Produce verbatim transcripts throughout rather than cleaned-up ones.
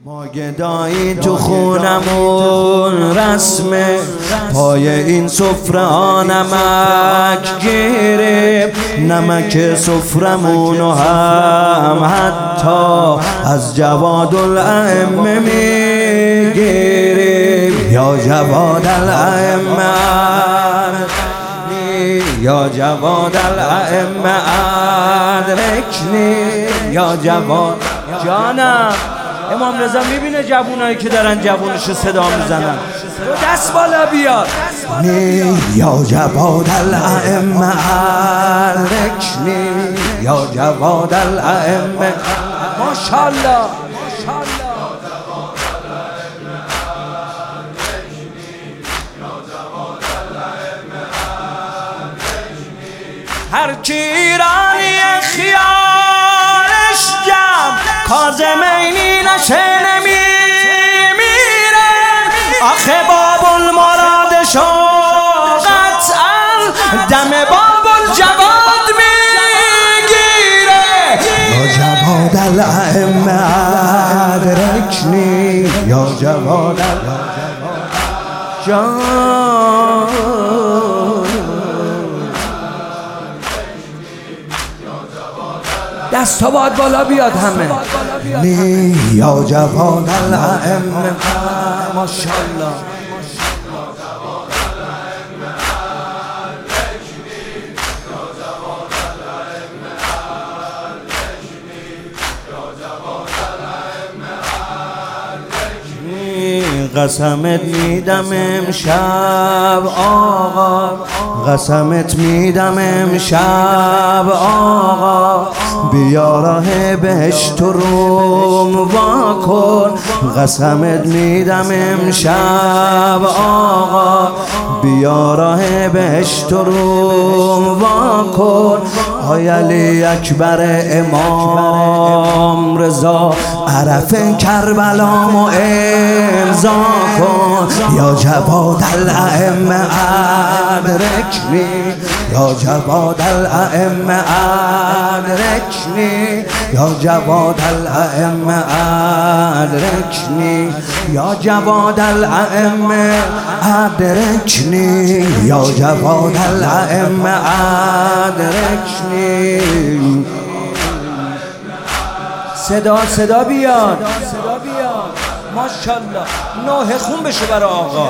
ما گدایی تو خونمون رسمه، پای این سفره ها نمک گیریم، نمک سفرمونو هم حتی از جواد الائمه میگیریم. یا جواد الائمه یا جواد الائمه ادرکنی، یا جواد جانم. امام رضا میبینه جوونایی که دارن جوونشو صدا میزنن، دست بالا بیاد. یا جواد الائمه ادرکنی، یا جواد الائمه. ماشاءالله هر کی ایرانی خیالش جمع، کاظمینی نشه نمیمیره. آخه باب المرادشو قطعا دم باب الجواد میگیره. یا جواد الائمه ادرکنی، یا جواد الائمه. دست باید بالا بیاد همه. یا جواد الائمه. ماشاءالله قسمت میدم امشب آقا، قسمت میدم امشب آقا، بیا راه بهشت و روم وا کن. قسمت میدم امشب آقا، بیا راه بهشت و روم وا کن. آی علی اکبر امام رضا، عرف کربلامو امضا کن. یا جواد الائمه ادرکنی، یا جواد الائمه ادرکنی، یا جواد الائمه ادرکنی، یا جواد الائمه ادرکنی، یا جواد الائمه ادرکنی. صدا صدا بیاد، صدا بیاد. ماشاءالله نوح خون بشه برای آقا.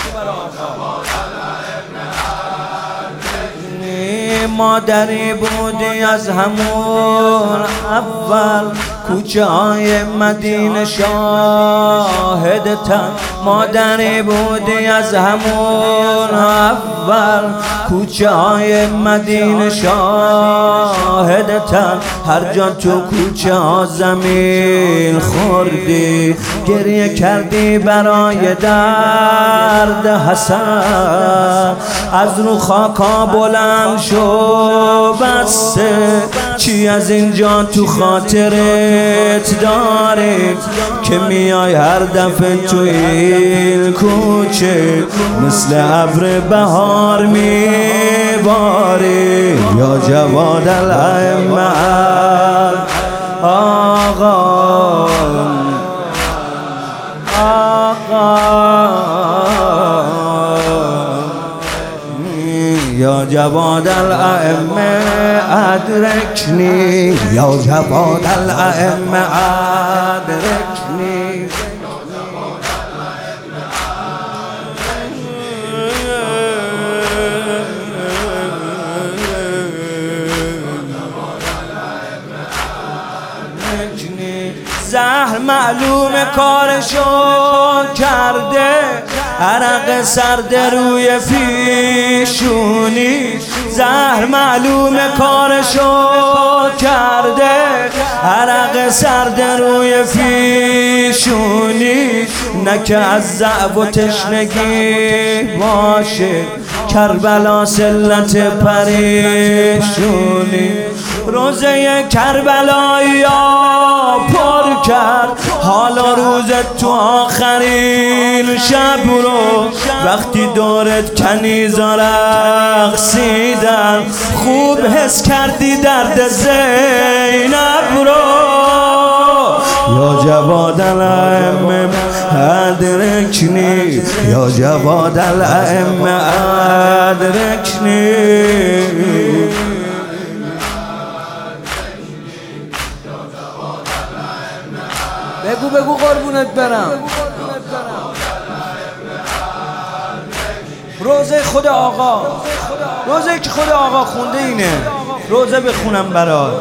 مادری بودی از همون اول، کوچه های مدینه شاهدتن. مادری بودی از همون اول، کوچه های مدینه شاهدتن. هر جا تو کوچه ها زمین خوردی، گریه کردی برای درد حسن. از رو خاکا بلند شو بسته، چی از اینجا تو خاطرت داری که میای هر دفعه تو این کوچه مثل ابر بهار میباری. یا جواد الائمه آقا آقا، یا جواد الائمه ادرکنی، یا جواد الائمه ادرکنی. زهر معلوم کارشو کرده، عرق سرد روی پیشونی. زهر معلوم کارشو کرده، عرق سرد روی پیشونی. نه که از ضعف و تشنگی باشه کربلا سلت پریشونی. روزه کربلایی ها پر کرد حالا روزت تو آخرین شب رو. وقتی دورت کنیزا رقصیدن، خوب حس کردی درد زینب رو. یا جواد الائمه ادرکنی یا جواد الائمه ادرکنی بگو بگو قربونت برم. روزه خود آقا، روزه که خود آقا خونده اینه، روزه بخونم برات.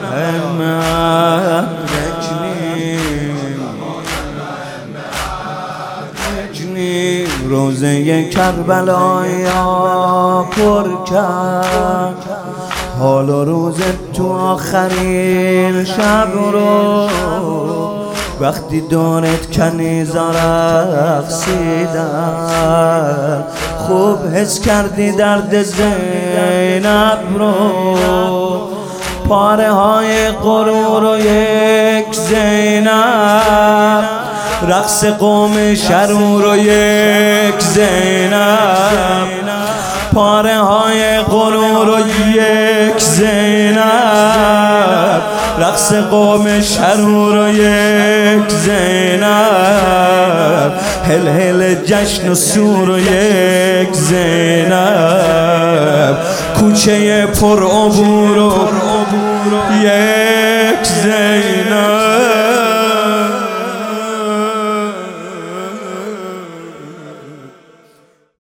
روزه کربلایا پر کرد حال و روز تو آخرین شب رو، وقتی دورت کنیزا رقصیدن خوب حس کردی درد زینب رو. پاره های غرور و یک زینب، رقص قوم شرور و یک زینب، پاره های غرور و یک زینب، رقص قوم شرور و یک زینب، هل هل جشن و سور و یک زینب، کوچه پر عبور و یک زینب.